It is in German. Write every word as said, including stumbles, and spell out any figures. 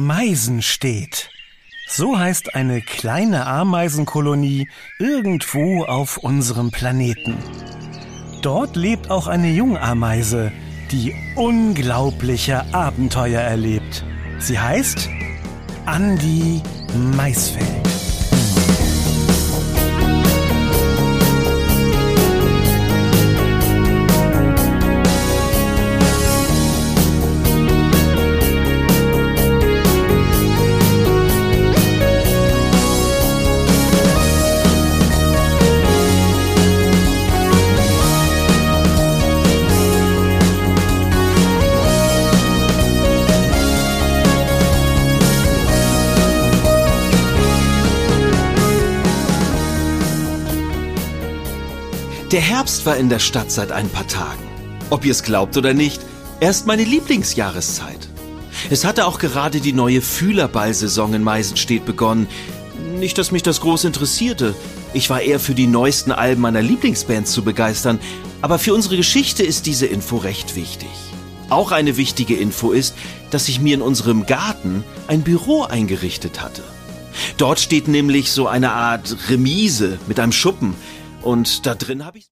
Meisenstedt. So heißt eine kleine Ameisenkolonie irgendwo auf unserem Planeten. Dort lebt auch eine Jungameise, die unglaubliche Abenteuer erlebt. Sie heißt Andi Maisfeld. Der Herbst war in der Stadt seit ein paar Tagen. Ob ihr es glaubt oder nicht, er ist meine Lieblingsjahreszeit. Es hatte auch gerade die neue Fühlerball-Saison in Meisenstedt begonnen. Nicht, dass mich das groß interessierte. Ich war eher für die neuesten Alben meiner Lieblingsbands zu begeistern. Aber für unsere Geschichte ist diese Info recht wichtig. Auch eine wichtige Info ist, dass ich mir in unserem Garten ein Büro eingerichtet hatte. Dort steht nämlich so eine Art Remise mit einem Schuppen. Und da drin habe ich...